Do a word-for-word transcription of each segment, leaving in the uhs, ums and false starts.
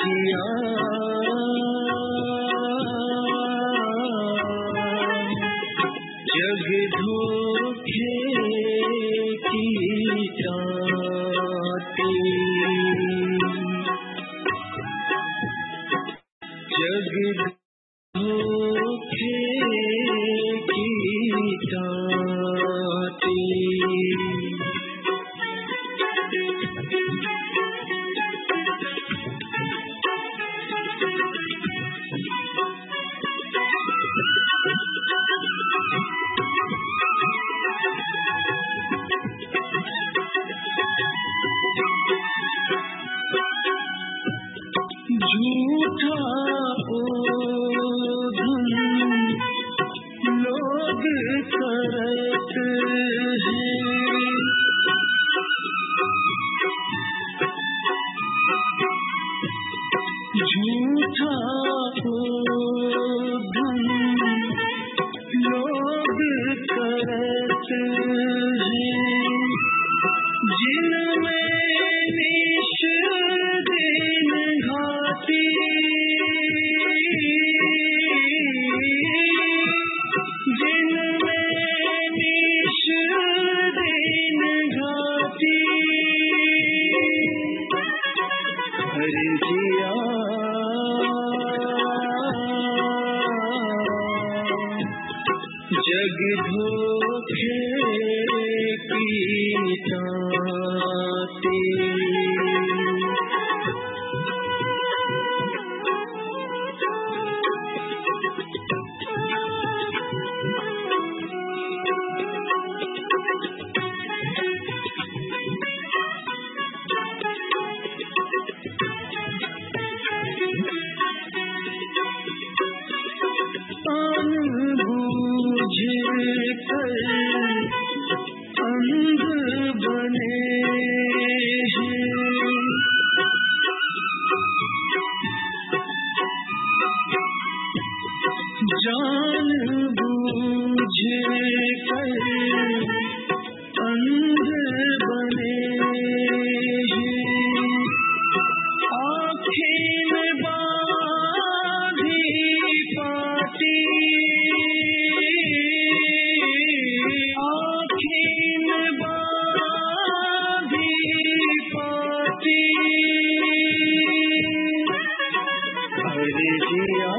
जिया जग धोखे की चाहती, जग धोखे की चाहती। झूठा ओधम लोग करते हैं, झूठा ओधम लोग करते हैं, जिनमें निश दिन घाटी, जिनमें निश दिन घाटी। हरे जिया जग धोखे की चाहती, अनबूझ कर अंध बने हैं, जान बूझ कर अंध बने हैं, आँखें में बांधी पाती, आँखें में बांधी पाती। हरे जिया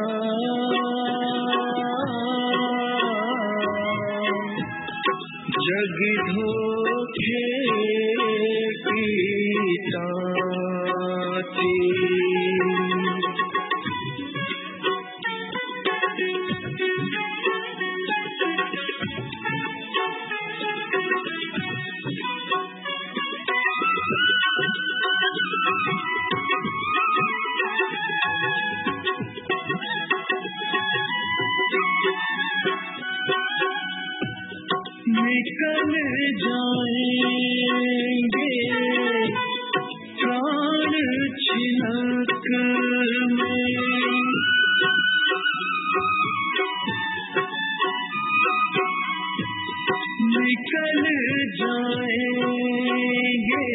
जग धोखे की चाहती, निकल जाएंगे प्राण छिनक में, निकल जाएंगे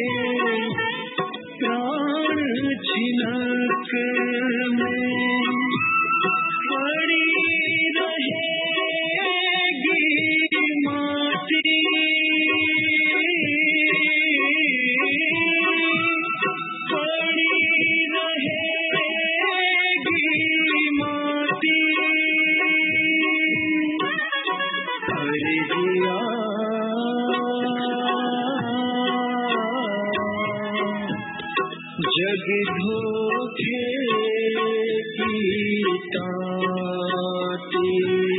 प्राण छिनक में, पड़ी रहेगी माटी, पड़ी रहेगी माटी। हरे जिया जग धोखे की ताती,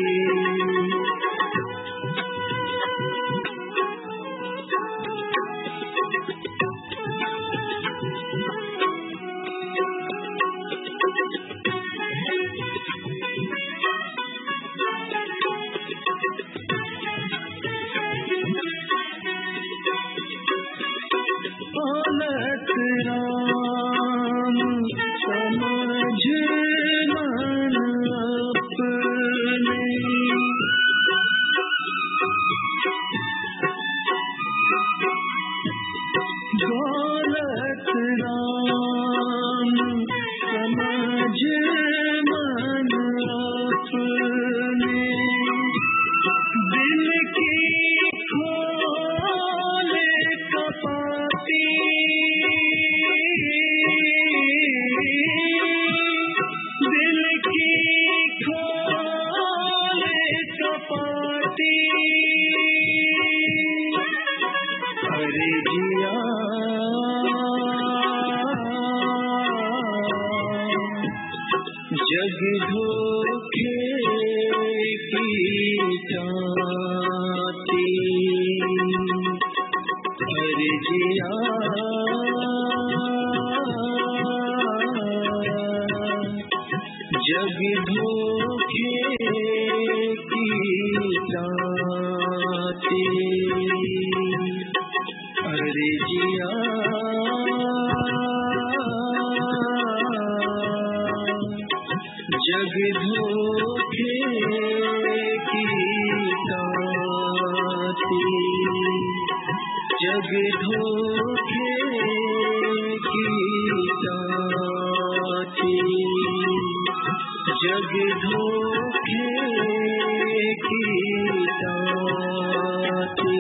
औलत राम समझ मन जग धोखे की जाती अर्जिया जग धोखे की जाती अर्जिया जग धोखे की जाती जग धोखे की जाती जग धोखे की जाती।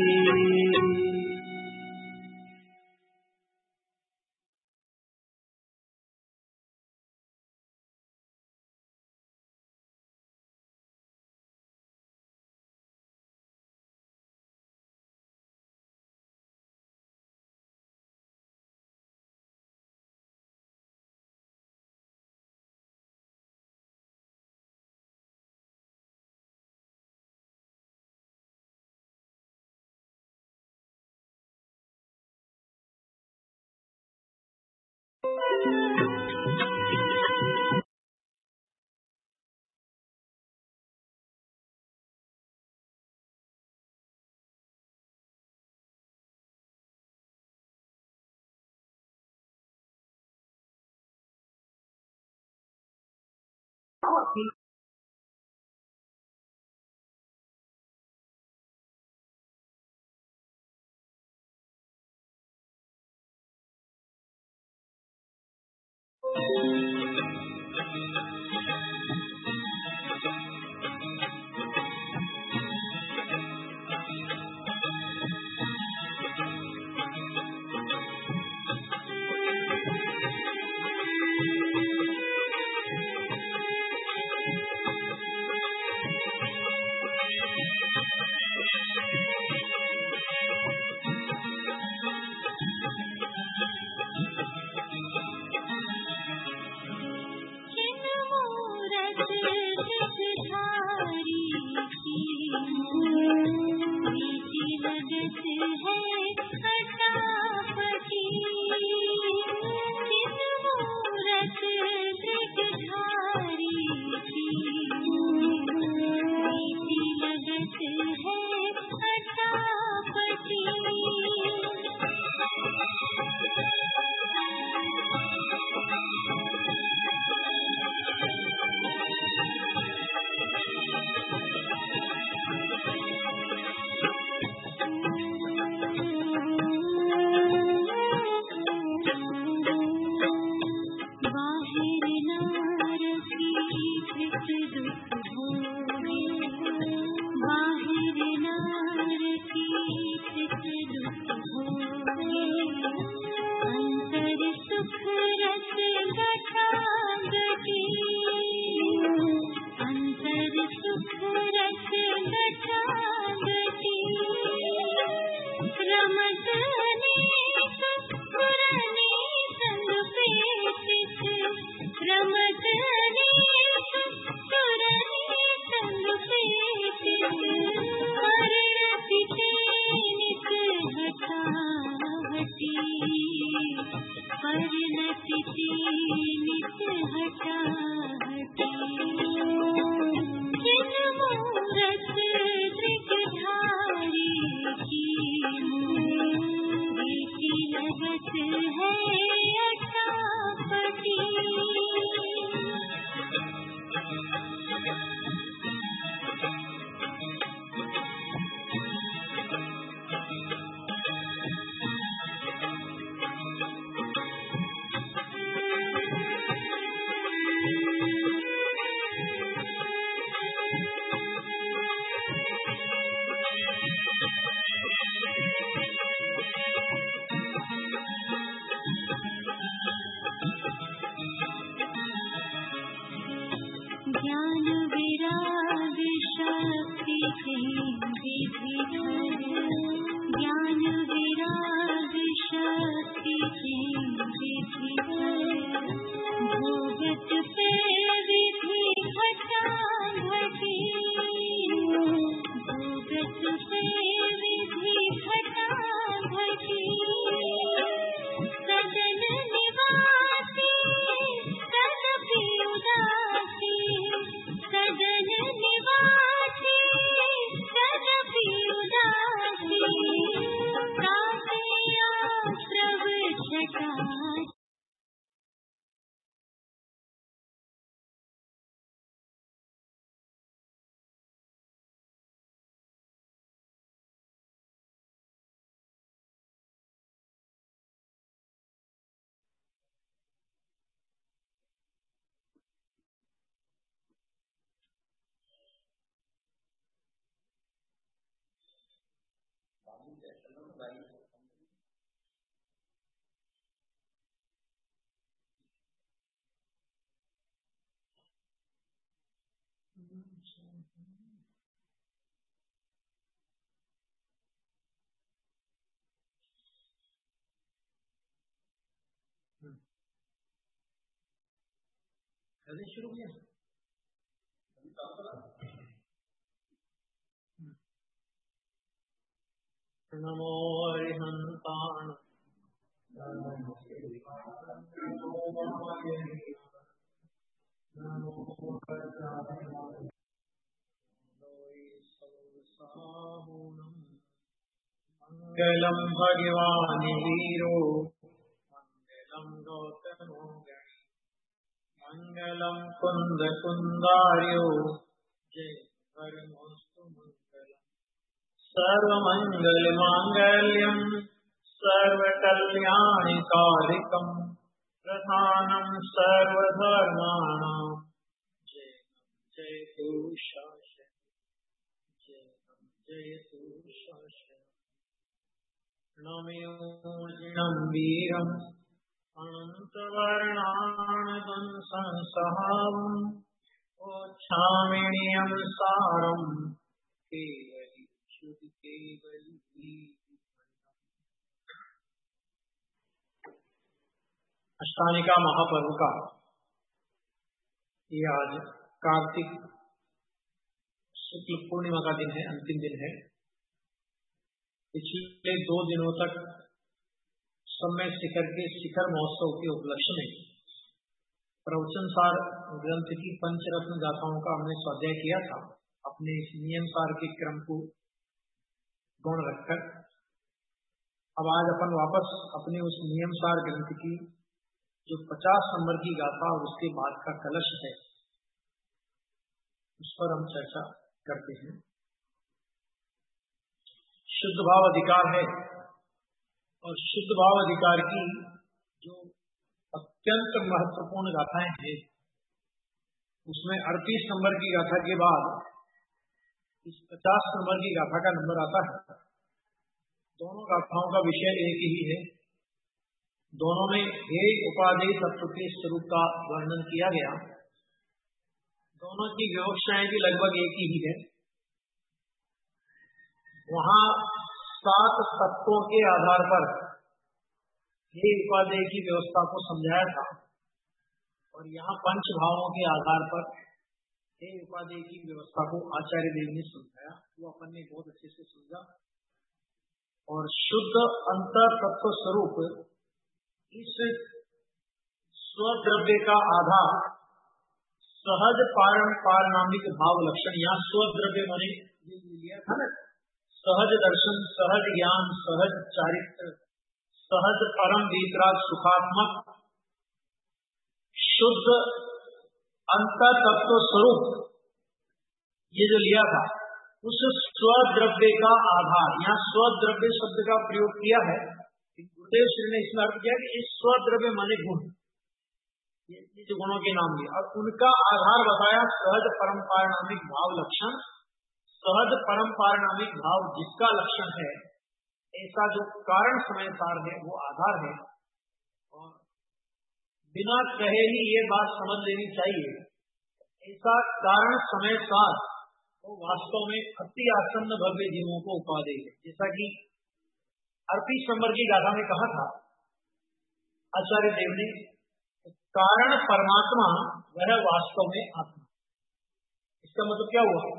भोगत पे विधि कैसे शुरू किया? नमो हरिहंताण मंगलम भगवान वीरो मंगलम गौतमो गणि मंगलम कुंद कुंदार्यो जय परमोस्तु मंगलम सर्वमंगल मांगल्यम सर्वकल्याणिकारिकम प्रधानम सर्वधर्माणां जय जयतु शासन जय जयतु शासन नमोजिनं वीरम् अनन्तवर्णानदं संसहावम् ओच्छामिणीयं सारम् केवली शुद्ध केवली। अष्टानिका महापर्व का ये आज कार्तिक शुक्ल पूर्णिमा का दिन है, अंतिम दिन है। पिछले दो दिनों तक समय शिखर के शिखर महोत्सव के उपलक्ष्य में प्रवचन सार ग्रंथ की पंचरत्न गाथाओं का हमने स्वाध्याय किया था, अपने इस नियम सार के क्रम को गौण रखकर। अब आज अपन वापस अपने उस नियम सार ग्रंथ की जो पचास नंबर की गाथा और उसके बाद का कलश है उस पर हम चर्चा करते हैं। शुद्ध भाव अधिकार है और शुद्ध भाव अधिकार की जो अत्यंत महत्वपूर्ण गाथाएं हैं उसमें अड़तीस नंबर की गाथा के बाद इस पचास नंबर की गाथा का नंबर आता है। दोनों गाथाओं का विषय एक ही है, दोनों में एक उपादेय तत्व के स्वरूप का वर्णन किया गया। दोनों की विवक्षाएं भी लगभग एक ही है। वहां सात तत्वों के आधार पर हे उपादेय की व्यवस्था को समझाया था और यहाँ पंच भावों के आधार पर हे उपादेय की व्यवस्था को आचार्य देव ने समझाया। वो अपन ने बहुत अच्छे से समझा। और शुद्ध अंतर तत्व स्वरूप इस स्वद्रव्य का आधार सहज पारण पारणामिक भाव लक्षण। यहाँ स्वद्रव्य माने लिया था ना, सहज दर्शन, सहज ज्ञान, सहज चारित्र, सहज परम वितराग सुखात्मक शुद्ध अंतर तत्व स्वरूप ये जो लिया था उस स्वद्रव्य का आधार। यहाँ स्वद्रव्य शब्द का प्रयोग किया है। गुरुदेव श्री ने इसमें अर्थ किया कि इस स्वद्रव्य माने गुण, ये जो गुणों के नाम दिए और उनका आधार बताया सहज परम पारणामिक भाव लक्षण। सहज परम पारणामिक भाव जिसका लक्षण है, ऐसा जो कारण समय सार है वो आधार है। और बिना कहे ही ये बात समझ लेनी चाहिए, ऐसा कारण समय सार वो वास्तव में अति आसन्न भव्य जीवों को उपादेय है। जैसा कि अड़तीस नंबर की गाथा में कहा था आचार्य देव ने, कारण परमात्मा वह वास्तव में आत्मा। इसका मतलब क्या हुआ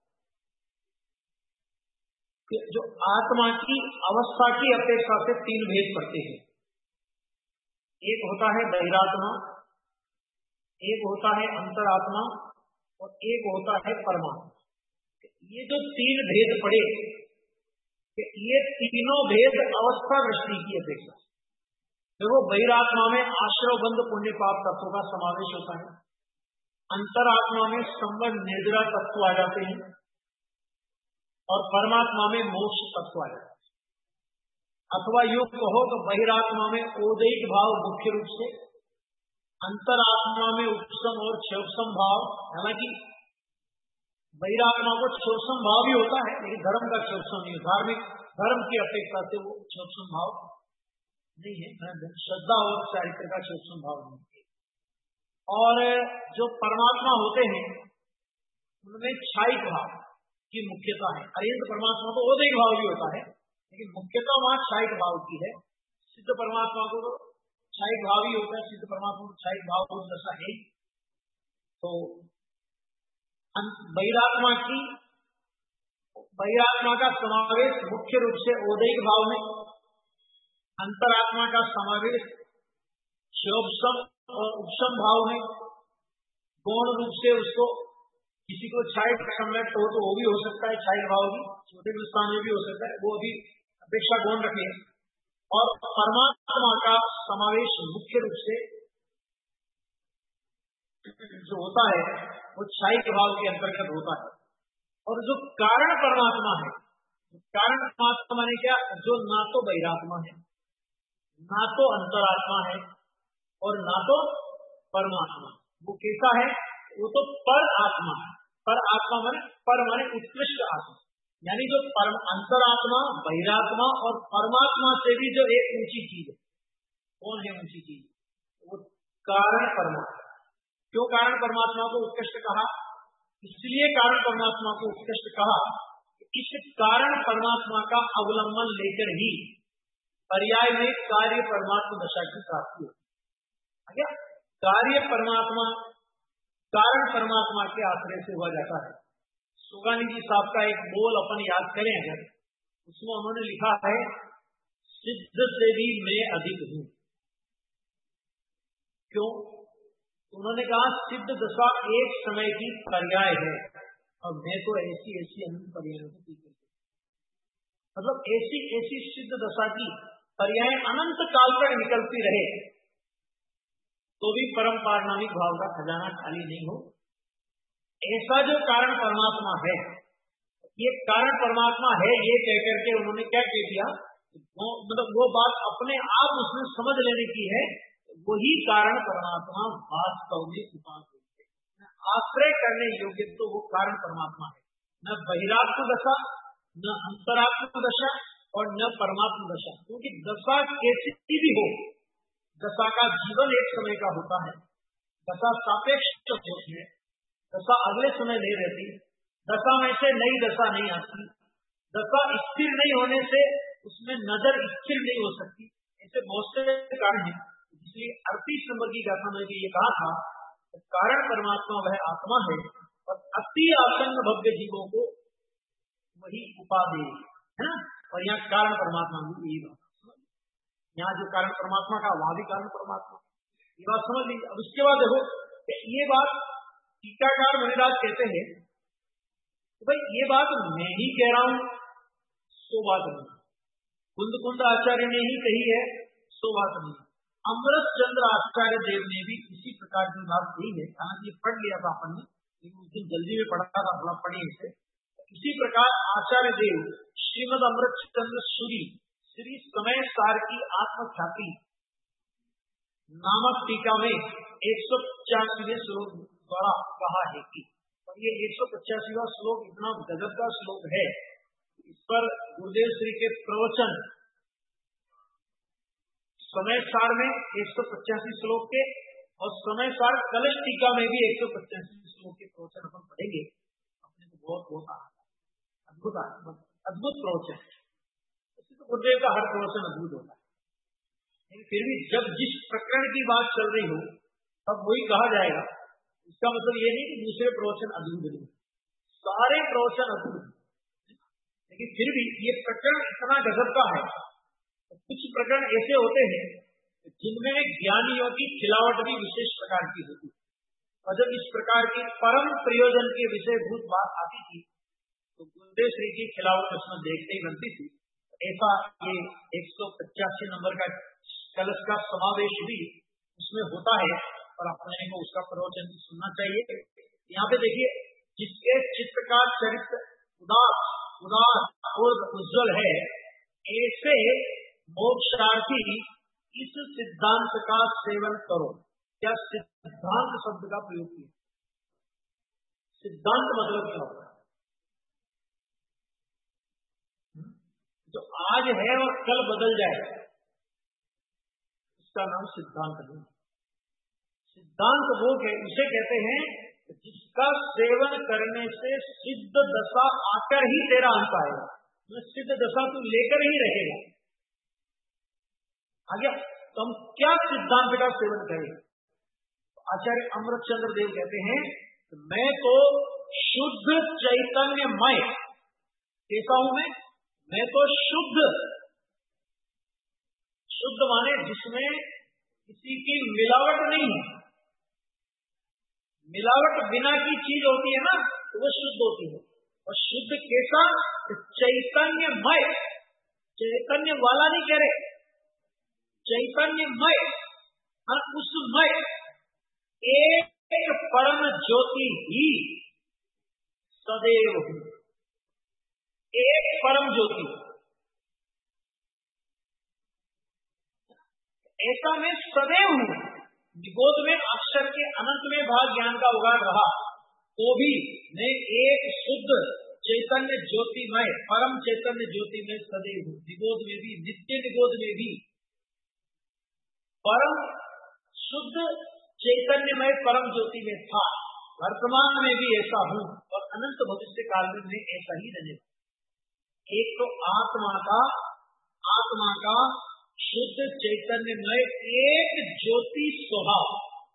कि जो आत्मा की अवस्था की अपेक्षा से तीन भेद पड़ते हैं। एक होता है बहिरात्मा, एक होता है अंतरात्मा और एक होता है परमात्मा। ये जो तीन भेद पड़े, ये तीनों भेद अवस्था दृष्टि की अपेक्षा। देखो, बहिरात्मा में आश्रव बंध पुण्य पाप तत्वों का समावेश होता है, अंतरात्मा में संबंध निर्जरा तत्व आ जाते हैं और परमात्मा में मोक्ष तत्व आ जाते हैं। अथवा यूं कहो तो बहिरात्मा में ओदैक भाव मुख्य रूप से, अंतरात्मा में उपसम और क्षोभसम भाव। हालांकि बहिरात्मा को क्षोभसम भाव भी होता है लेकिन धर्म का क्षोभसम नहीं, धार्मिक धर्म की अपेक्षा से वो सूक्ष्म भाव नहीं है, श्रद्धा और चारित्र का सूक्ष्म भाव नहीं है। और जो परमात्मा होते हैं उनमें क्षायिक भाव की मुख्यता है। अरिहंत परमात्मा तो ओदैहिक भाव भी होता है, लेकिन मुख्यता वहां क्षायिक भाव की है। सिद्ध परमात्मा को तो क्षायिक भाव ही होता है, सिद्ध परमात्मा को क्षायिक भाव उस दशा है। तो बहिरात्मा की बहिरात्मा का समावेश मुख्य रूप से ओदैहिक भाव में, अंतरात्मा का समावेश क्षोभसम और उपशम भाव में, गौण रूप से उसको किसी को क्षायिक सम्राट हो तो वो भी हो सकता है, क्षायिक भाव भी छोटे स्थान में भी हो सकता है, वो अभी अपेक्षा गौण रखे। और परमात्मा का समावेश मुख्य रूप से जो होता है वो क्षायिक भाव के अंतर्गत होता है। और जो कारण परमात्मा है, कारण परमात्मा ने क्या, जो ना तो बहिरात्मा है, ना तो अंतरात्मा है और ना तो परमात्मा, वो कैसा है, वो तो पर आत्मा है। पर आत्मा माने पर माने उत्कृष्ट आत्मा, यानी जो परम अंतरात्मा, बहिरात्मा और परमात्मा से भी जो एक ऊंची चीज है। कौन है ऊंची चीज? वो कारण परमात्मा। क्यों कारण परमात्मा को उत्कृष्ट कहा? इसलिए कारण परमात्मा को उत्कृष्ट कहा, इस कारण परमात्मा का अवलंबन लेकर ही पर्याय में कार्य परमात्मा दशा की प्राप्ति होती है। कार्य परमात्मा कारण परमात्मा के आश्रय से हुआ जाता है। सुगानी जी साहब का एक बोल अपन याद करें अगर, उसमें उन्होंने लिखा है, सिद्ध से भी मैं अधिक हूं। क्यों? उन्होंने कहा सिद्ध दशा एक समय की पर्याय है और मैं तो ऐसी ऐसी अनंत पर्यायों को पी करके, मतलब ऐसी ऐसी सिद्ध दशा की पर्याय अनंत काल तक निकलती रहे तो भी परम पारणामिक भाव का खजाना खाली नहीं हो। ऐसा जो कारण परमात्मा है, ये कारण परमात्मा है ये कह करके उन्होंने क्या कह दिया, मतलब वो बात अपने आप उसमें समझ लेने की है, वही कारण परमात्मा वास्तव में उपास्य है। आश्रय करने योग्य तो वो कारण परमात्मा है, न बहिरात्म दशा, न अंतरात्म दशा और न परमात्म दशा। क्योंकि दशा कैसी भी हो, दशा का जीवन एक समय का होता है, दशा सापेक्ष होती है, दशा अगले समय नहीं रहती, दशा में से नई दशा नहीं आती, दशा स्थिर नहीं होने से उसमें नजर स्थिर नहीं हो सकती। ऐसे बहुत से कारण हैं। इसलिए अड़तीस नंबर की गाथा में भी ये कहा था, कारण परमात्मा वह आत्मा है और अति आसन्न भव्य जीवों को वही उपाधि है ना। और यहाँ कारण परमात्मा भी यही बात, यहाँ जो कारण परमात्मा का वहां भी कारण परमात्मा, ये बात समझ लीजिए। अब उसके बाद देखो, ये बात टीकाकार मुनिराज कहते हैं तो भाई ये बात मैं ही कह रहा हूं सो बात नहीं, कुंद कुंद आचार्य ने ही कही है सो बात नहीं, अमृत चंद्र आचार्य देव ने भी इसी प्रकार की बात कही है। हालांकि पढ़ लिया था अपन ने, लेकिन उस दिन जल्दी में पढ़ा था, थोड़ा पढ़े इसे। इसी प्रकार आचार्य देव श्रीमद अमृत चंद्र सूरी श्री समय सार की आत्मख्याति नामक टीका में एक सौ पचासीवें श्लोक द्वारा कहा है कि, और ये एक सौ पचासीवा श्लोक इतना गजब का श्लोक है, इस पर गुरुदेव श्री के प्रवचन समय सार में एक सौ पचासी श्लोक के और समय सार कलश टीका में भी एक सौ पचासी श्लोक के प्रवचन अपन पढ़ेंगे। अपने को बहुत बहुत अद्भुत अद्भुत प्रवचन, तो गुरुदेव का हर प्रवचन अद्भुत होता है, लेकिन फिर भी जब जिस प्रकरण की बात चल रही हो तब वही कहा जाएगा। इसका मतलब ये नहीं कि दूसरे प्रवचन अद्भुत नहीं, सारे प्रवचन अद्भुत, लेकिन फिर भी ये प्रकरण इतना गजब का है। कुछ प्रकरण ऐसे होते हैं जिनमें ज्ञानियों की खिलावट भी विशेष प्रकार की होती है, और जब इस प्रकार की परम प्रयोजन के विषयभूत बात आती थी तो गुरुदेव श्री की खिलावट उसमें देखते ही बनती थी। ऐसा ये एक सौ पचासी नंबर का कलश का समावेश भी उसमें होता है और अपने को उसका प्रवचन भी सुनना चाहिए। यहाँ पे देखिए, जिसके चित्त का चरित्र उदास उदास और उज्जवल है, ऐसे मोक्षार्थी इस सिद्धांत का सेवन करो। क्या सिद्धांत शब्द का प्रयोग किया? सिद्धांत मतलब क्या होता है? जो आज है और कल बदल जाए, इसका नाम सिद्धांत नहीं। सिद्धांत वो है, उसे कहते हैं जिसका सेवन करने से सिद्ध दशा आकर ही तेरा अंत आएगा, सिद्ध दशा तू लेकर ही रहेगा। आगे तो हम क्या सिद्धांत का सेवन करें? आचार्य अमृतचंद्र देव कहते हैं मैं तो शुद्ध चैतन्यमय, कैसा हूं मैं? मैं तो शुद्ध, शुद्ध माने जिसमें किसी की मिलावट नहीं है। मिलावट बिना की चीज होती है ना, तो वो शुद्ध होती है। और शुद्ध कैसा? चैतन्यमय, चैतन्य वाला नहीं कह रहे, चैतन्यमय, उसमय एक परम ज्योति ही सदैव हूं, एक परम ज्योति। ऐसा मैं सदैव हूं। निगोद में अक्षर के अनंत में भाग ज्ञान का उगाड़ रहा, तो भी मैं एक शुद्ध चैतन्य ज्योतिमय, परम चैतन्य ज्योति में सदैव हूं। निगोद में भी, नित्य निगोद में भी परम शुद्ध चैतन्यमय परम ज्योति में था, वर्तमान में भी ऐसा हूं और अनंत भविष्य काल में मैं ऐसा ही रहने। एक तो आत्मा का आत्मा का शुद्ध चैतन्यमय एक ज्योति स्वभाव,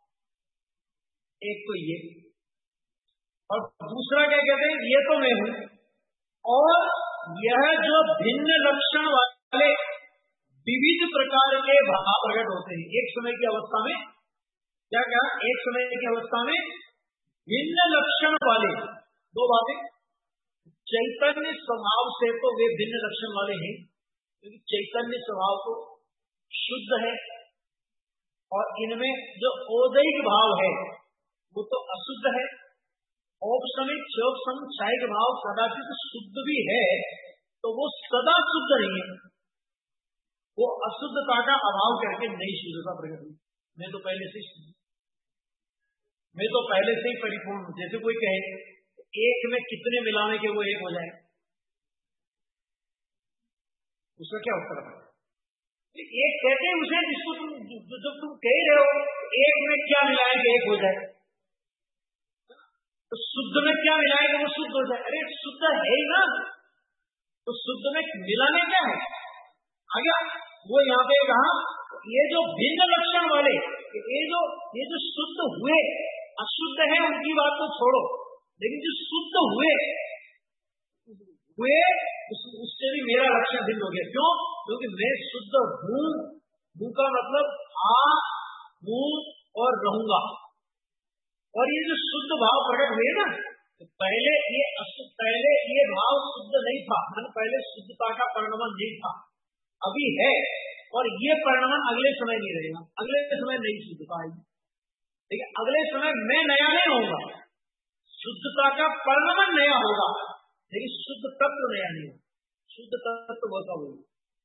एक तो ये, और दूसरा क्या कहते हैं, ये तो मैं हूं। और यह जो भिन्न लक्षण वाले विविध प्रकार के भाव प्रकट होते हैं एक समय की अवस्था में, क्या क्या एक समय की अवस्था में भिन्न लक्षण वाले, दो बातें, चैतन्य स्वभाव से तो वे भिन्न लक्षण वाले हैं, क्योंकि चैतन्य स्वभाव तो शुद्ध है, और इनमें जो औदैहिक भाव है वो तो अशुद्ध है। औपसमिक क्षोभसम क्षायिक भाव कदाचित शुद्ध भी है, तो वो सदा शुद्ध नहीं है, वो अशुद्धता का अभाव करके नई शुद्धता प्रकट हुई। मैं तो पहले से मैं तो पहले से ही परिपूर्ण हूं। जैसे कोई कहे एक में कितने मिलाने के वो एक हो जाए, उसका क्या उत्तर है? एक कहते हैं उसे जिसको तुम जो तुम कह रहे हो, एक में क्या मिलाएंगे एक हो जाए, तो शुद्ध में क्या मिलाएंगे वो शुद्ध हो जाए। अरे शुद्ध है ही ना, तो शुद्ध में मिलाने क्या है? आगे वो यहाँ पे कहा, ये जो भिन्न लक्षण वाले, ये जो ये जो शुद्ध हुए, अशुद्ध है उनकी बात तो छोड़ो, लेकिन जो शुद्ध हुए हुए उस, उससे भी मेरा लक्षण भिन्न हो गया। क्यों? क्योंकि मैं शुद्ध हूं, हूं का मतलब हाँ हूं और रहूंगा। और ये जो शुद्ध भाव प्रकट हुए ना, तो पहले ये अशुद्ध, पहले ये भाव शुद्ध नहीं था, मतलब पहले शुद्धता का परिणाम नहीं था, अभी है, और ये परिणाम अगले समय नहीं रहेगा, अगले समय नई शुद्धता आएगी। लेकिन अगले समय मैं नया नहीं होगा, शुद्धता का परिणाम नया होगा, लेकिन शुद्ध तत्व नया नहीं होगा, शुद्ध तत्व वैसा होगा।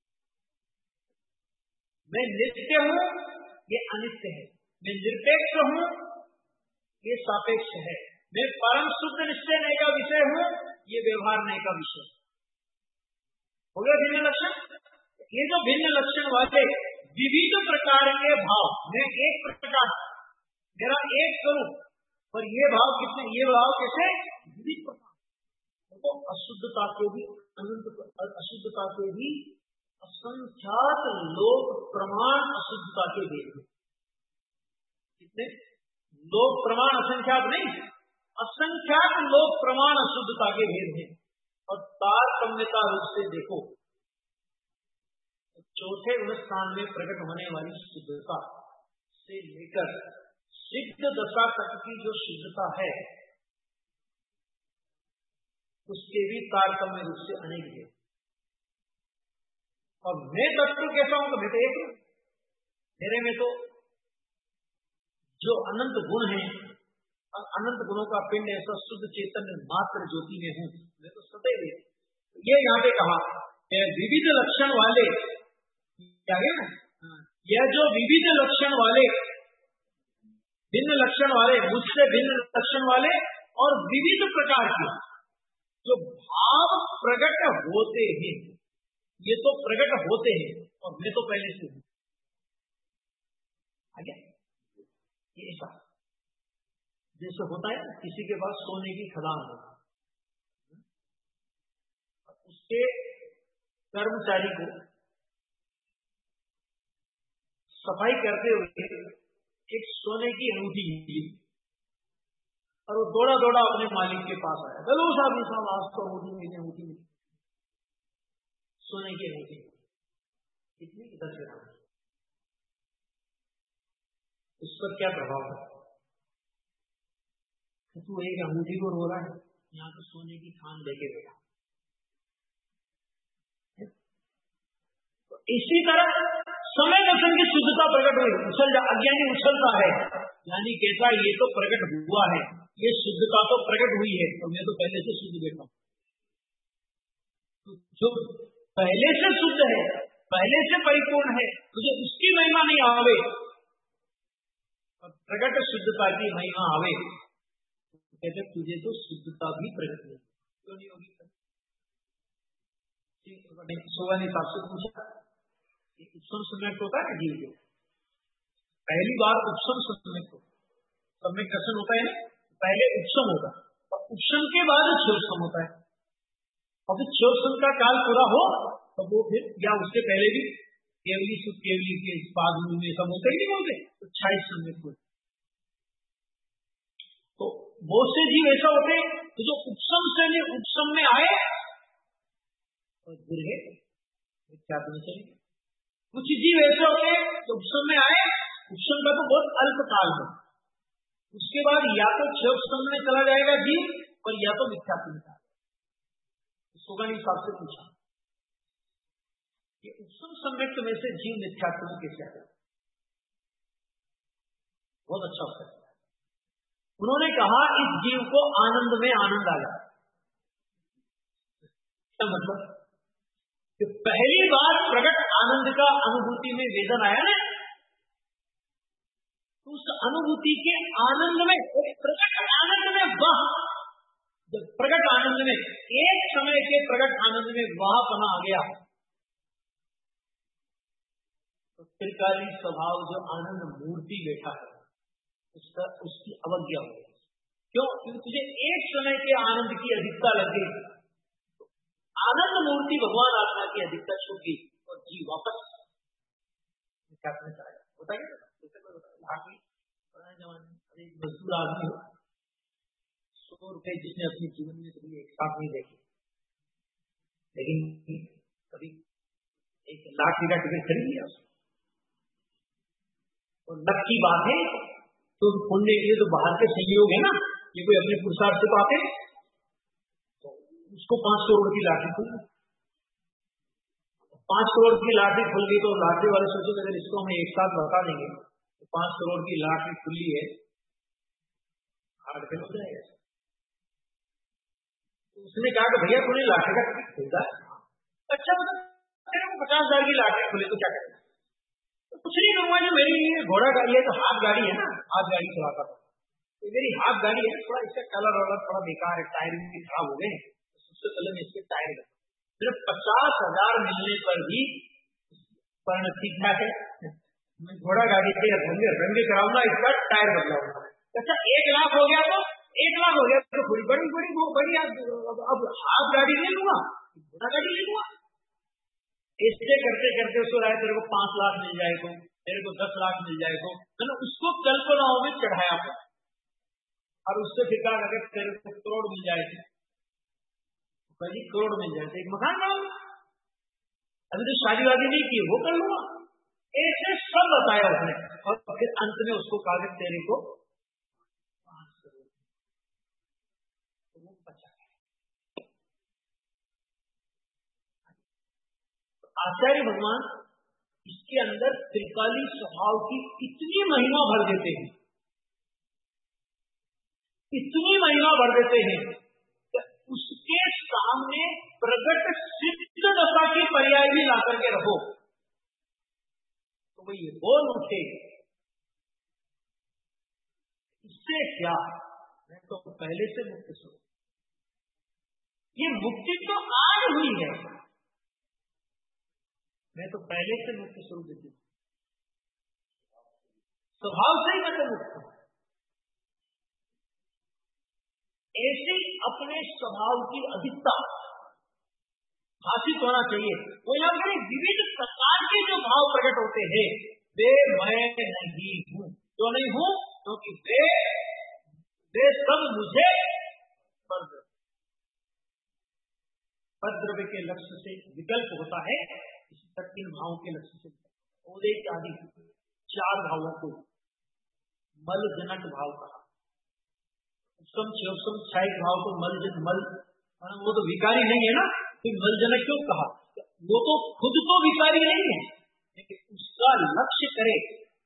मैं नित्य हूं, ये अनित्य है, मैं निरपेक्ष हूं, ये सापेक्ष है, मैं परम शुद्ध निश्चय नए का विषय हूं, ये व्यवहार नए का विषय हो गया। भिन्न लक्षण, ये जो भिन्न लक्षण वाले विविध प्रकार के भाव, मैं एक प्रकार, मेरा एक स्वरूप, और ये भाव कितने, ये भाव कैसे विविध प्रकार, तो अशुद्धता के भी अनंत, अशुद्धता के भी असंख्यात लोक प्रमाण अशुद्धता के भेद हैं। कितने लोक प्रमाण? असंख्यात नहीं, असंख्यात लोक प्रमाण अशुद्धता के भेद हैं। और तारतम्यता रूप से देखो, चौथे अनुष्ठान में प्रकट होने वाली शुद्धता से लेकर सिद्ध दशा तक की जो शुद्धता है, उसके भी तारतम्य रूप से अनेक है। और मैं तत्व कैसा हूं? तो मैं तो एक हूं, मेरे में तो जो अनंत गुण है, अनंत गुणों का पिंड ऐसा शुद्ध चैतन्य मात्र ज्योति में हूं, मैं तो सदैव। ये यहाँ पे कहा विविध लक्षण वाले, क्या है ना, यह जो विविध लक्षण वाले, भिन्न लक्षण वाले, मुझसे भिन्न लक्षण वाले और विविध प्रकार के जो भाव प्रकट होते हैं, ये तो प्रकट होते हैं और मैं तो पहले से हूं। आगे ये ऐसा जैसे होता है किसी के पास सोने की खदान हो, उसके कर्मचारी को सफाई करते हुए एक सोने की अंगूठी मिली और वो दौड़ा दौड़ा अपने मालिक के पास आया, चलो साहब साहब आज तो अंगूठी मिली, अंगूठी मिली, सोने की अंगूठी कितनी इधर से रहा, उस पर क्या प्रभाव है? तू एक अंगूठी को रो रहा है, यहाँ तो सोने की थान लेके बैठा। तो इसी तरह समय दर्शन की शुद्धता प्रकट हुई, उछल जा अज्ञानी उछलता है, यानी कहता है ये तो प्रकट हुआ है, ये शुद्धता तो प्रकट हुई है, तो मैं तो पहले से शुद्ध बैठा हूं। तो जो पहले से शुद्ध है, पहले से परिपूर्ण है, तुझे उसकी महिमा नहीं आवे और प्रकट शुद्धता की महिमा आवे, कहते तुझे तो शुद्धता भी प्रकट नहीं, क्यों नहीं होगी? सोवा ने साहब से पूछा, उपसम सम्यक होता है ना जीव को, पहली बार उपसम सम्यक होता, सम्यक दर्शन होता है ना, पहले उपसम होता है और उपसम के बाद क्षोभसम होता है, और फिर क्षोभसम का काल पूरा हो तो वो फिर या उसके पहले भी केवली सुख केवली के बाद में सब होते ही नहीं बोलते, तो अट्ठाईस सम्यक होते। तो बहुत से जीव ऐसा होते तो जो उपसम से उपसम में आए और गिर गए, क्या चलिए। कुछ जीव ऐसे होते तो उपसम में आए, उपसम का तो बहुत अल्प काल है, उसके बाद या तो क्षोभसम में चला जाएगा जीव और या तो मिथ्यात्व में। सोगानी साहब से पूछा कि उपसम सम्यक में से जीव मिथ्यात्व में कैसे आएगा? बहुत अच्छा उत्तर है। उन्होंने कहा इस जीव को आनंद में आनंद आ जाए। क्या मतलब? कि पहली बार प्रकट आनंद का अनुभूति में वेदन आया ना, तो उस अनुभूति के आनंद में, प्रकट आनंद में वह जब प्रकट आनंद में एक समय के प्रकट आनंद में वह पना आ गया, तो त्रिकाली स्वभाव जो आनंद मूर्ति बैठा है उसका उसकी अवज्ञा हो गई। क्यों? क्योंकि तुझे एक समय के आनंद की अधिकता लग गई, तो आनंद मूर्ति भगवान आत्मा की अधिकता छूट गई और जी वापस क्या करना चाहेगा? होता क्या? पुराने जमाने में एक मजदूर आदमी हो, सौ रुपए जिसने अपने जीवन में कभी एक साथ नहीं देखे, लेकिन कभी एक लाख का टिकट खरीद लिया और लक की बात है तो पुण्य ये तो बाहर के सहयोग है ना, ये कोई अपने पुरुषार्थ से पाते, तो उसको पांच करोड़ की लाठी खुल गई। पांच करोड़ की लाठी खुल गई तो लाठी वाले सोचे अगर इसको हम एक साथ बता देंगे तो पांच करोड़ की लाठी खुली है, हार्ड फेल हो जाएगा। तो उसने कहा कि भैया थोड़ी लाठी का टिकट खरीदा, अच्छा बता तेरे को पचास हजार की लाठी खुले तो क्या करेगा? तो कुछ नहीं करूंगा, जो मेरी घोड़ा गाड़ी है तो हाथ गाड़ी है ना, हाथ गाड़ी चलाता था, तो मेरी हाथ गाड़ी है, थोड़ा इसका कलर वलर थोड़ा बेकार है, टायर भी खराब हो गए, सबसे पहले मैं इसके टायर लगा। सिर्फ पचास हजार मिलने पर भी पर्ण ठीक ठाक है, मैं घोड़ा गाड़ी के रंगे रंगे कराऊंगा, इसका टायर बदलाऊंगा। अच्छा एक लाख हो गया तो एक लाख हो गया तो बड़ी बड़ी बड़ी बड़ी अब हाथ गाड़ी ले लूंगा, घोड़ा गाड़ी ले लूंगा। इससे करते करते उसको राय तेरे को पांच लाख मिल जाए तो, तेरे को दस लाख मिल जाए तो, मैंने उसको कल्पनाओं में चढ़ाया था और उससे फिर कहा अगर तेरे को करोड़ मिल जाए तो, पहले करोड़ मिल जाए तो एक मकान बनाऊंगा, अभी तो शादी वादी नहीं की वो कर लूंगा। ऐसे सब बताया उसने और फिर अंत में उसको कहा कि तेरे को पांच करोड़, तो वो बचा। आचार्य भगवान इसके अंदर त्रिकाली स्वभाव की इतनी महिमा भर देते हैं, इतनी महिमा भर देते हैं कि उसके सामने प्रगट सिद्ध दशा की पर्याय भी ला करके रखो तो वो ये बोल उठे, इससे क्या, मैं तो पहले से मुक्त हूं। ये मुक्ति तो आज हुई है, मैं तो पहले से मुक्त स्वरूप विद्युत, स्वभाव से ही मैं तो मुक्त हूं। ऐसे अपने स्वभाव की अधिकता भाषित होना चाहिए। वो यहाँ पर विविध प्रकार के जो भाव प्रकट होते हैं वे मैं नहीं हूं। क्यों नहीं हूं? क्योंकि वे वे सब मुझे परद्रव्य के लक्ष्य से विकल्प होता है। इसी तक तीन भावों के लक्ष्य से उदेक आदि चार भावों को मल जनक भाव कहा। उपसम क्षयोपसम छायिक भाव को मल जन मल, वो तो विकारी नहीं है ना, तो मल जनक क्यों कहा? वो तो खुद तो विकारी नहीं है, लेकिन उसका लक्ष्य करे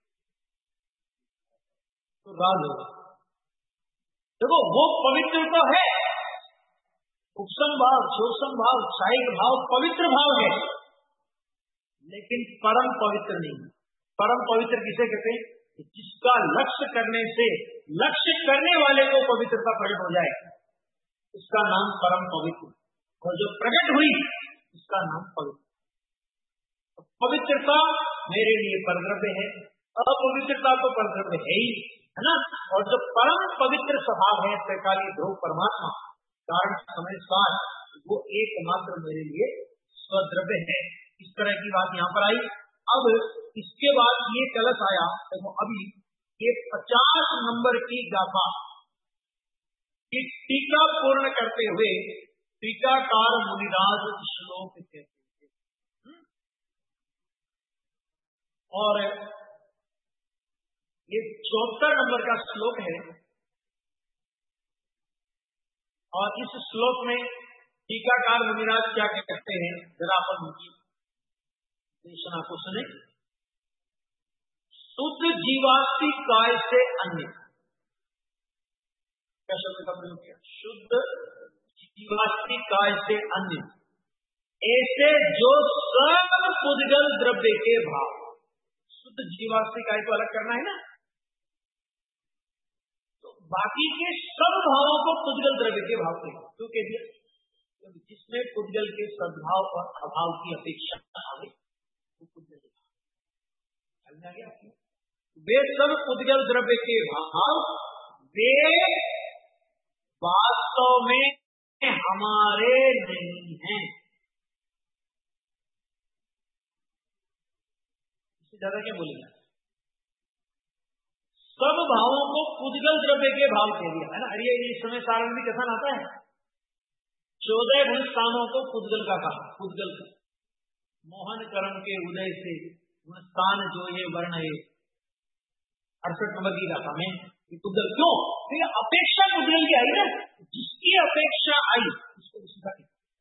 तो राग होगा। देखो वो पवित्र तो है, उपसम भाव क्षयोपसम भाव छायिक भाव पवित्र भाव है, लेकिन परम पवित्र नहीं। परम पवित्र किसे कहते हैं? जिसका लक्ष्य करने से लक्ष्य करने वाले को पवित्रता प्रकट हो जाए, उसका नाम परम पवित्र, और जो प्रकट हुई उसका नाम पवित्र। पवित्रता मेरे लिए परद्रव्य है, अपवित्रता तो परद्रव्य है ही, है ना। और जो परम पवित्र स्वभाव है त्रिकाली ध्रुव परमात्मा कारण समय सार, वो एकमात्र मेरे लिए स्वद्रव्य है। इस तरह की बात यहाँ पर आई। अब इसके बाद ये कलश आया, देखो अभी ये पचास नंबर की गाथा की टीका पूर्ण करते हुए टीकाकार मुनिराज श्लोक कहते हैं। और ये चौहत्तर नंबर का श्लोक है, और इस श्लोक में टीकाकार मुनिराज क्या कहते हैं, जरा अपन उनकी देशना को सुने। शुद्ध जीवास्ति काय से अन्य, क्या शब्द का प्रयोग किया? शुद्ध जीवास्ति काय से अन्य, ऐसे जो सब पुद्गल द्रव्य के भाव। शुद्ध जीवास्ति काय को अलग करना है ना, तो बाकी के सब भावों को पुद्गल द्रव्य के भाव के क्यों कह दिया? क्योंकि जिसमें पुद्गल के सद्भाव और अभाव की अपेक्षा आवे वो पुद्गल समझ आ गया? वे सब पुद्गल द्रव्य के भाव वे वास्तव में हमारे नहीं हैं। इससे ज्यादा क्या बोलेगा? सब भावों को पुद्गल द्रव्य के भाव कह दिया है ना। अरे इस समय सारण भी कथन आता है, चौदह गुण स्थानों को पुद्गल का कहा। पुद्गल का मोहन कर्म के उदय से गुण स्थान जो ये वर्ण है अड़सठ नंबर की गाथा में पुद्गल क्यों? फिर अपेक्षा पुद्गल की आई ना, जिसकी अपेक्षा आई उसको उसी का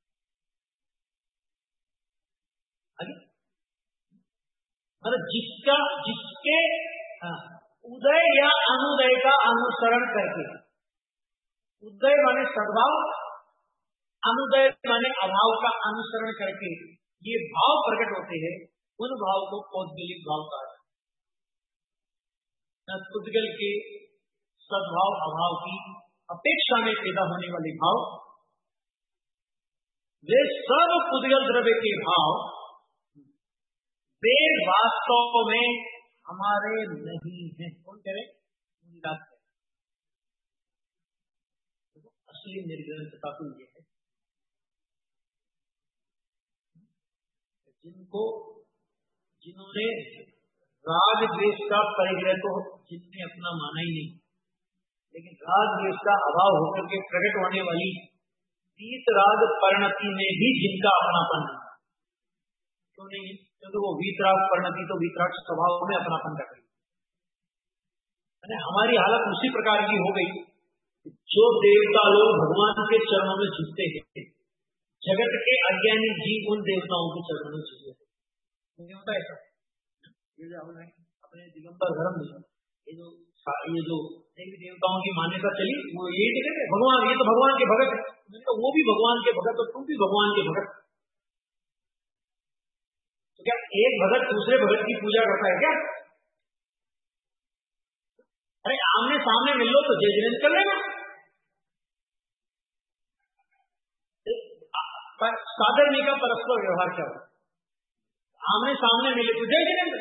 मतलब जिसका जिसके उदय या अनुदय का अनुसरण करके, उदय माने सद्भाव, अनुदय माने अभाव का अनुसरण करके ये भाव प्रकट होते हैं, उन भाव को पौद्गलिक भाव कहा जाता है। पुद्गल के सद्भाव अभाव की अपेक्षा में पैदा होने वाले भाव वे सब पुद्गल द्रव्य के भाव वे वास्तव में हमारे नहीं हैं। कौन कह रहे? असली निर्ग्रंथता तो ये है, जिनको जिन्होंने राग द्वेष का परिग्रह तो जिसने अपना माना ही नहीं, लेकिन राग द्वेष का अभाव होकर के प्रकट होने वाली वीत राग परिणति में भी जिनका अपनापन है, क्यों नहीं? क्योंकि वो वीतराग परिणति तो वीतराग स्वभाव में अपनापन कर रही है। हमारी हालत उसी प्रकार की हो गई, जो देवता लोग भगवान के चरणों में झुकते हैं, जगत के अज्ञानी जीव उन देवताओं के चरणों में झुके हैं। होता है ऐसा? ये जो अपने दिगंबर धर्म में ये जो ये जो देवी देवताओं की मान्यता चली, वो ये कहते हैं भगवान, ये तो भगवान के भगत है, वो भी भगवान के भगत और तुम भी भगवान के भगत। तो क्या एक भगत दूसरे भगत की पूजा करता है क्या? अरे आमने सामने मिल लो तो जय जयंत कर लेना। साधर्मी का परस्पर व्यवहार क्या हो? आमने सामने मिले तो जय जिनेंद्र,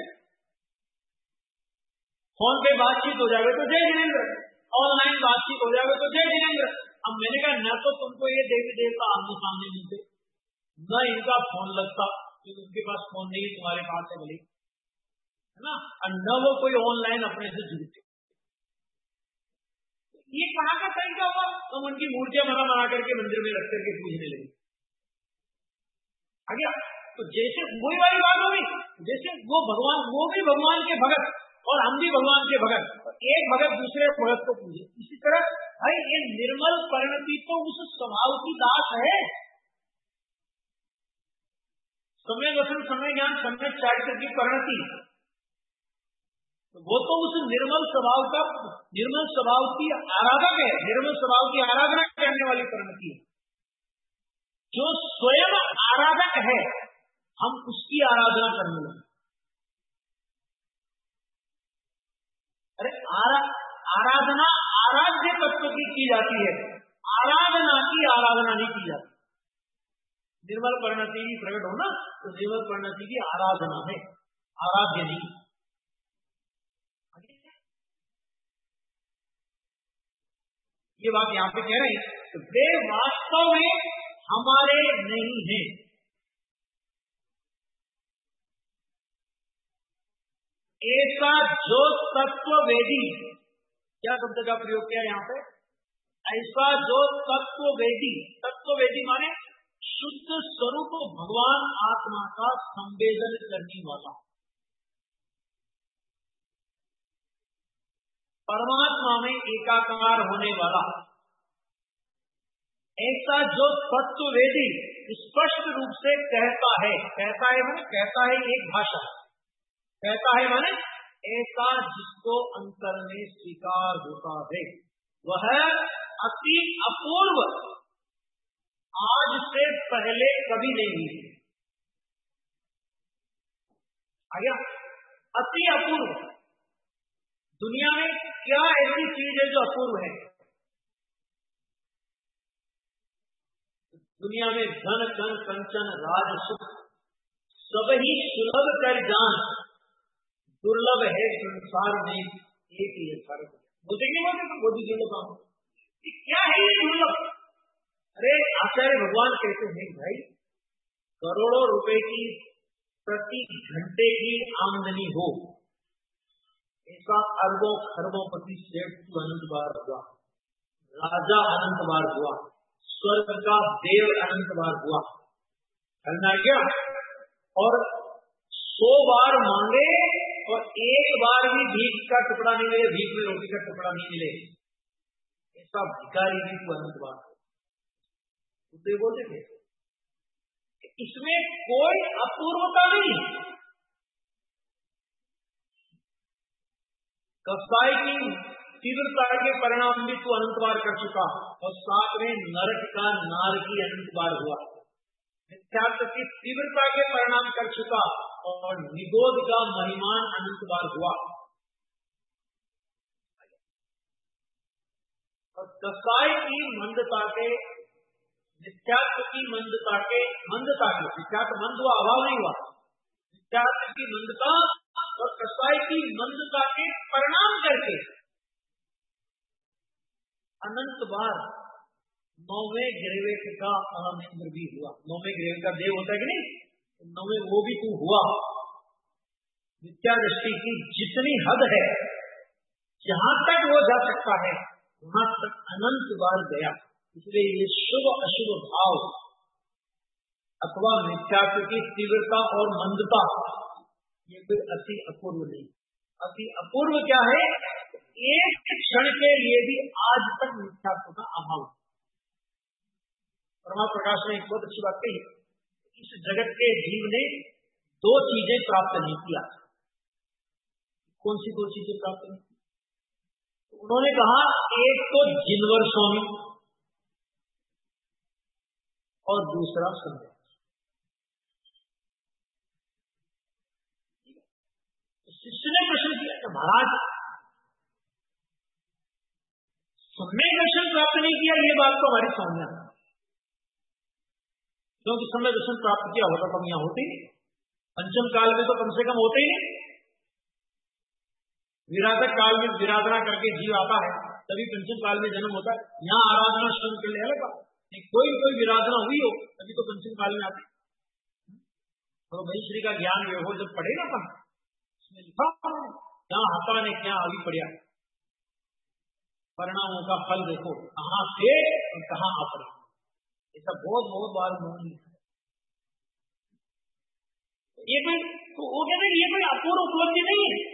फोन पे बातचीत हो जाए तो जय जिनेंद्र, ऑनलाइन बातचीत हो जाए तो जय जिनेंद्र। अब मैंने कहा न तो तुमको ये देवी देवता आमने सामने मिलते, न इनका फोन लगता, क्योंकि उनके पास फोन नहीं, तुम्हारे पास है भले, है ना, और न वो कोई ऑनलाइन अपने से जुड़ते। ये कहाँ का तरीका हुआ? तुम तो उनकी मूर्तियां बना बना करके मंदिर में रख करके पूजने लगे। आ गया? तो जैसे वही वाली बात होगी, जैसे वो भगवान, वो भी भगवान के भगत और हम भी भगवान के भगत, एक भगत दूसरे भगत को पूजे। इसी तरह भाई ये निर्मल परिणति तो उस स्वभाव की दास है। समय वचन समय ज्ञान समय चारित्र की परिणति, तो वो तो उस निर्मल स्वभाव का, निर्मल स्वभाव की आराधक है, निर्मल स्वभाव की आराधना करने वाली परिणति है। जो स्वयं आराधक है हम उसकी आराधना करने लगे। अरे आरा, आराधना आराध्य तत्व की की जाती है, आराधना की आराधना नहीं की जाती। निर्मल परिणति प्रकट हो ना, तो निर्मल परिणति की आराधना है, आराध्य नहीं। ये बात यहां पे कह रहे हैं, तो वे वास्तव में हमारे नहीं हैं। ऐसा जो तत्ववेदी, क्या शब्द का प्रयोग किया यहां पे? ऐसा जो तत्ववेदी, तत्ववेदी माने शुद्ध स्वरूप भगवान आत्मा का संवेदन करने वाला, परमात्मा में एकाकार होने वाला, ऐसा जो तत्ववेदी स्पष्ट रूप से कहता है, कहता है माने कहता है एक भाषा, कहता है माने ऐसा जिसको अंतर में स्वीकार होता है, वह अति अपूर्व, आज से पहले कभी नहीं हुई। आ गया? अति अपूर्व। दुनिया में क्या ऐसी चीज है जो अपूर्व है? दुनिया में धन धन कंचन राज सुख सब ही सुलभ कर जान, दुर्लभ है संसार में एक ही फर्क। बोलते नहीं बोलते तो मोदी जी लोग क्या है ये दुर्लभ? अरे आचार्य भगवान कहते हैं भाई, करोड़ों रुपए की प्रति घंटे की आमदनी हो, ऐसा अरबों खरबों पति सेठ तू अनंत बार हुआ, राजा अनंत बार हुआ, स्वर्ग का देव अनंत बार हुआ, करना क्या? और सौ बार मांगे और एक बार भी भीख का टुकड़ा नहीं मिले, भीख में रोटी का टुकड़ा नहीं मिले, ऐसा भिखारी भी तू अनंत बार। तो बोलते थे इसमें कोई अपूर्वता नहीं। कसाई की तीव्रता के परिणाम भी तू अनंत बार कर चुका, और साथ में नरक का नारकी अनंत बार हुआ, मिथ्यात्व की तीव्रता के परिणाम कर चुका, और निगोद का महिमान अनंत बार हुआ। और कसाई की मंदता के, मिथ्यात्व की मंदता के, मंदता के मिथ्यात्व मंद हुआ, अभाव नहीं हुआ, मिथ्यात्व की मंदता और कसाई की मंदता के परिणाम करके अनंत बार नौवें ग्रेवेट का अहम इंद्र भी हुआ। नौवें ग्रेवेट का देव होता है कि नहीं, तो नौवें वो भी तू हुआ। मिथ्या दृष्टि की जितनी हद है, जहां तक वो जा सकता है वहां तक अनंत बार गया। इसलिए ये शुभ अशुभ भाव अथवा मिथ्यात्व की तीव्रता और मंदता ये कोई अति अपूर्व नहीं। अति अपूर्व क्या है? एक क्षण के लिए भी आज तक मिथ्यात्व का अभाव। परमा प्रकाश ने एक बहुत अच्छी बात कही, इस जगत के जीव ने दो चीजें प्राप्त नहीं किया। कौन सी दो चीजें प्राप्त नहीं की? उन्होंने कहा एक तो जिनवर स्वामी और दूसरा संन्यास। शिष्य ने प्रश्न किया कि महाराज सम्यक दर्शन प्राप्त नहीं किया, ये बात तो हमारी सामने है, क्योंकि सम्यक दर्शन प्राप्त किया होता तो हम यहां होते। पंचम काल में तो कम से कम होते ही नहीं। विराधक काल में विराधना करके जीव आता है, तभी पंचम काल में जन्म होता है। यहाँ आराधना शुरू कर ले अलग बात, कोई कोई विराधना हुई हो तभी तो पंचम काल में आते। तो भाई श्री का ज्ञान वैभव जब पढ़ेगा अपन, इसमें लिखा जहां हता ने क्या अभी पढ़िया, परिणामों का फल देखो कहां से और कहां आ पड़े, ऐसा बहुत बहुत बार उन्होंने लिखा है। ये कोई तो वो कहते हैं ये कोई अपूर्व उपलब्धि नहीं है।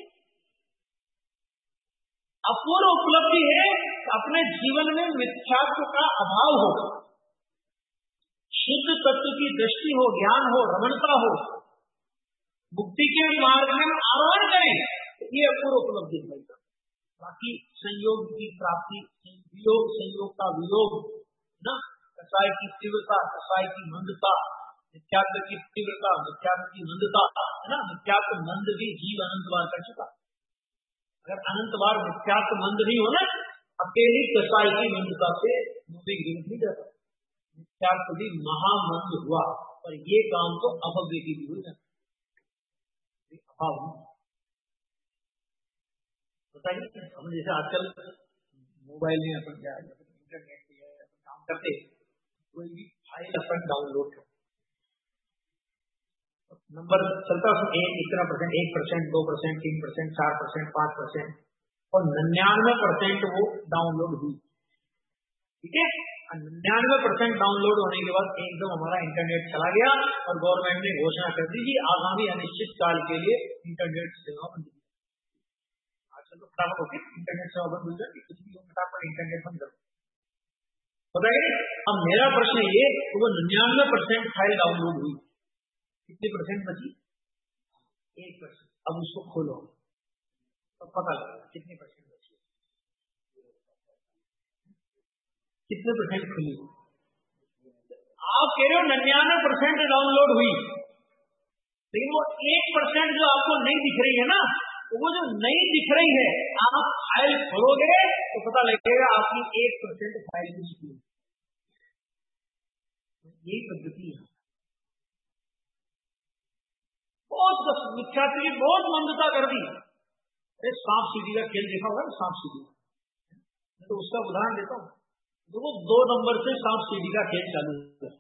अपूर्व उपलब्धि है अपने जीवन में मिथ्यात्व का अभाव हो, शुद्ध तत्व की दृष्टि हो, ज्ञान हो, रमणता हो, मुक्ति के मार्ग में आरोहण करें, ये अपूर्व उपलब्धि है। बाकी संयोग की प्राप्ति, वियोग संयोग का वियोग ना, कसाय की तीव्रता, कसाय की मंदता, मिथ्यात्व की तीव्रता, मिथ्यात्व की मंदता है ना। मिथ्यात्व मंद भी जीव अनंत बार कर चुका। अगर अनंत बार मिथ्यात्व मंद नहीं होना, अकेली कसाई की मंदता से मूवी गिर नहीं जाता। मिथ्यात्व भी महामंद हुआ, पर ये काम तो अभव्य की भी हो जाता। अभाव बताइए, हम जैसे आजकल मोबाइल में अपन क्या इंटरनेट पे अपन काम करते, कोई भी फाइल अपन डाउनलोड कर, नंबर चलता है इतना परसेंट, एक परसेंट, दो परसेंट, तीन परसेंट, चार परसेंट, पांच परसेंट, और निन्यानवे परसेंट वो डाउनलोड हुई। ठीक है, निन्यानवे परसेंट डाउनलोड होने के बाद एकदम हमारा इंटरनेट चला गया और गवर्नमेंट ने घोषणा कर दी कि आगामी अनिश्चित काल के लिए इंटरनेट सेवा बंद। आजकल तो फटाफट होके इंटरनेट सेवा बंद हो जाती, कुछ भी फटाफट इंटरनेट बंद कर बताइए। अब मेरा प्रश्न ये, तो वो निन्यानवे परसेंट फाइल डाउनलोड हुई, कितने परसेंट बची? एक परसेंट। अब उसको खोलो तो पता लगा कितने परसेंट बची, कितने परसेंट खुली। आप कह रहे हो निन्यानवे परसेंट डाउनलोड हुई, लेकिन वो एक परसेंट जो आपको नहीं दिख रही है ना, वो जो नहीं दिख रही है, आप फाइल खोलोगे तो पता लगेगा आपकी एक परसेंट फाइल भी निकली। यही पद्धति है। बहुत मिथ्यात्व की बहुत मंदता कर दी। अरे सांप सीढ़ी का खेल देखा होगा ना, सांप सीढ़ी, तो उसका उदाहरण देता हूँ। देखो दो नंबर से सांप सीढ़ी का खेल चालू है,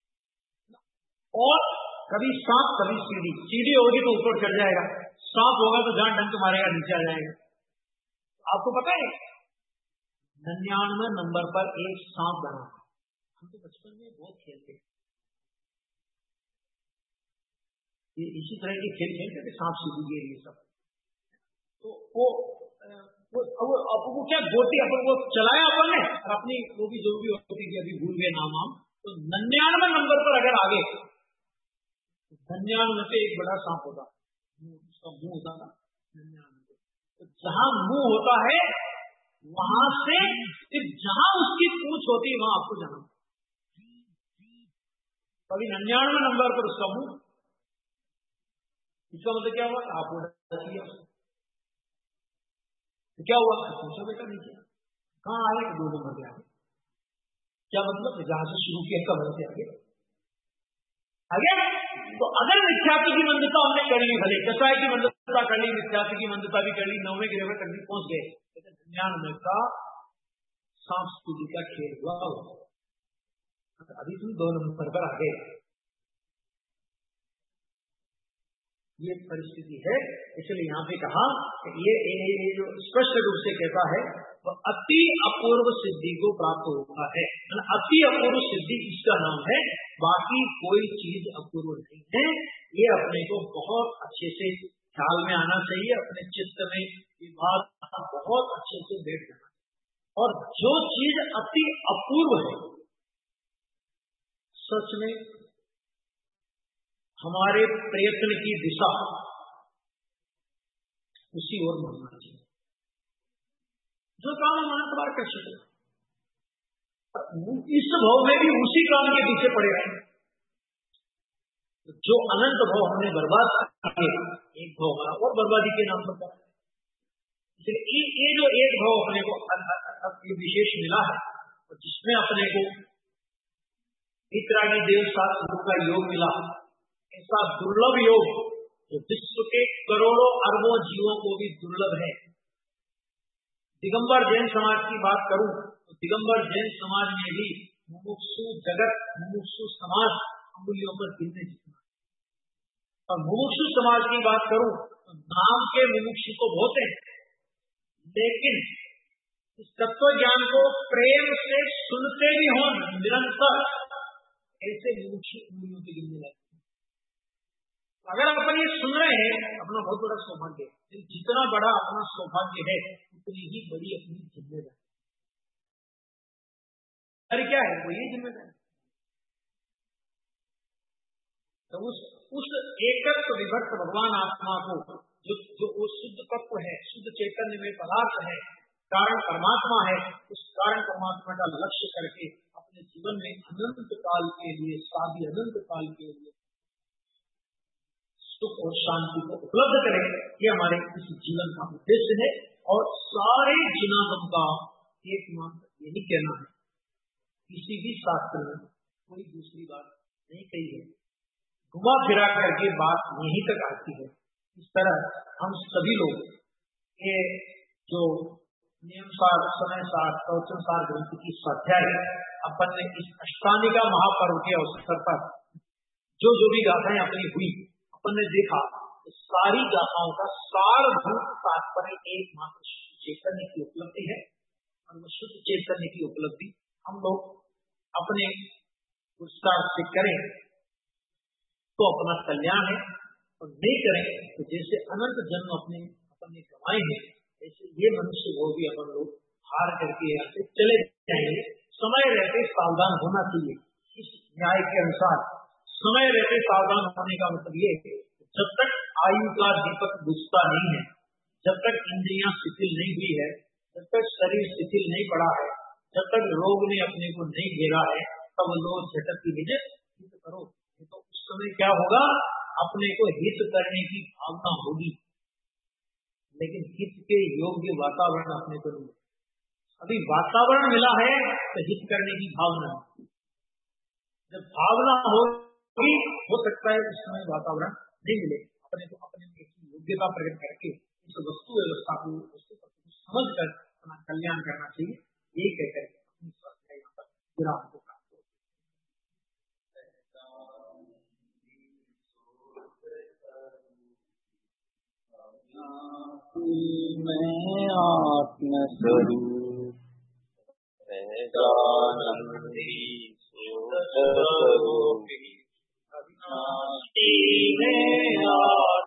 और कभी सांप कभी सीढ़ी। सीढ़ी होगी तो ऊपर चढ़ जाएगा, सांप होगा तो जहां डंक मारेगा नीचे आ जाएगा। आपको पता है निन्यानवे नंबर पर एक सांप बना। हम तो बचपन में बहुत खेलते, ये इसी तरह के खेल खेलते थे, सांप सीढ़ी ये सब। तो वो वो, वो, वो क्या गोटी अपन वो चलाया अपन ने, और अपनी वो भी जो भी होती थी, अभी भूल गए नाम हम। तो निन्यानवे नंबर पर अगर आगे, निन्यानवे पे एक बड़ा सांप होता, उसका मुंह होता था निन्यानवे। तो जहां मुंह होता है वहां से सिर्फ जहां उसकी पूंछ होती है वहां आपको जाना। कभी निन्यानवे नंबर पर उसका मुंह, इसका मतलब क्या हुआ? आप किया तो क्या हुआ? पूछो बेटा नीचे कहाँ आए, दो नंबर के आगे। क्या मतलब? जहां से शुरू किया कब से आगे आगे। तो अगर मिथ्यात्व की मंदता हमने कर ली, भले कसाय की मंदता कर ली, मिथ्यात्व की मंदता भी कर ली, नौवें ग्रह में तक पहुंच गए, लेकिन निन्यानवे का सांप सीढ़ी का खेल हुआ। अभी तुम दो नंबर पर आ गए, ये परिस्थिति है। इसलिए यहाँ पे कहा कि ये, ये जो स्पष्ट रूप से कहता है तो अति अपूर्व सिद्धि को प्राप्त होता है। अति अपूर्व सिद्धि इसका नाम है, बाकी कोई चीज अपूर्व नहीं है। ये अपने को बहुत अच्छे से ख्याल में आना चाहिए, अपने चित्त में ये बात बहुत अच्छे से बैठ जाना। और जो चीज अति अपूर्व है, सच में हमारे प्रयत्न की दिशा उसी ओर बढ़ना चाहिए। जो काम हम अनंत बार कर चुके, इस भाव में भी उसी काम के पीछे पड़े रहे। जो अनंत भाव हमने बर्बाद किए, एक भाव हमारा और बर्बादी के नाम पर। इसलिए ये जो एक भाव अपने को विशेष मिला है, और जिसमें अपने को इतरागी देव साथ का योग मिला, ऐसा दुर्लभ योग जो विश्व के करोड़ों अरबों जीवों को भी दुर्लभ है। दिगंबर जैन समाज की बात करूं तो दिगंबर जैन समाज में भी मुमुक्षु जगत, मुमुक्षु समाज अंगुलियों पर गिनने जितना। और मुमुक्षु समाज की बात करूं तो नाम के मुमुक्षु तो बहुत हैं, लेकिन इस तत्व ज्ञान को प्रेम से सुनते भी हों निरंतर, ऐसे मुमुक्षु अंगुलियों पे गिनने लगते। अगर अपन ये सुन रहे हैं अपना बहुत बड़ा सौभाग्य है। जितना बड़ा अपना सौभाग्य है उतनी ही बड़ी अपनी जिम्मेदारी। अरे क्या है वो ये जिम्मेदारी। तो उस उस एकत्व विभक्त भगवान आत्मा को जो जो वो शुद्ध तत्व है, शुद्ध चैतन्य में पदार्थ है, कारण परमात्मा है, उस कारण परमात्मा का लक्ष्य करके अपने जीवन में अनंत काल के लिए, शादी अनंत काल के लिए सुख और शांति को उपलब्ध करें, ये हमारे इस जीवन का उद्देश्य है। और सारे जीवनों का एकमात्र यही कहना है, किसी भी शास्त्र में कोई दूसरी बात नहीं कही है। घुमा फिरा करके बात यहीं तक आती है। इस तरह हम सभी लोग ये जो नियम सार, समय सार, प्रवचन सार ग्रंथ की स्वाध्याय अपन ने इस अष्टांगिका महापर्व के अवसर पर जो जो भी गाथाएं अपनी हुई, अपन ने देखा तो सारी गाथाओं का सारभूत तात्पर्य एकमात्र चैतन्य की उपलब्धि है। और वो शुद्ध चैतन्य की उपलब्धि हम लोग अपने उत्साह से करें तो अपना कल्याण है, और नहीं करें तो जैसे अनंत जन्म अपने अपने कमाए हैं, ऐसे ये मनुष्य वो भी अपन लोग हार करके यहाँ से चले जाएंगे। समय रहते सावधान होना चाहिए। इस न्याय के अनुसार समय रहते सावधान होने का मतलब ये है, जब तक आयु का दीपक बुझता नहीं है, जब तक इंद्रियां शिथिल नहीं हुई है, जब तक शरीर शिथिल नहीं पड़ा है, जब तक रोग ने अपने को नहीं घेरा है, तब लोग झटक की विजय हित करो। तो उस समय क्या होगा, अपने को हित करने की भावना होगी, लेकिन हित के योग्य वातावरण अपने को नहीं। अभी वातावरण मिला है तो हित करने की भावना, जब भावना होगी हो सकता है उस समय वातावरण नहीं मिले। अपने को अपने योग्यता प्रकट करके इस वस्तु व्यवस्था को वस्तु को समझ कर अपना कल्याण करना चाहिए। ये कहकर अपनी स्वास्थ्य यहाँ पर विराम को प्राप्त हो। मैं आत्म स्वरूप सहजानंदी स्वरूप अविनाशी में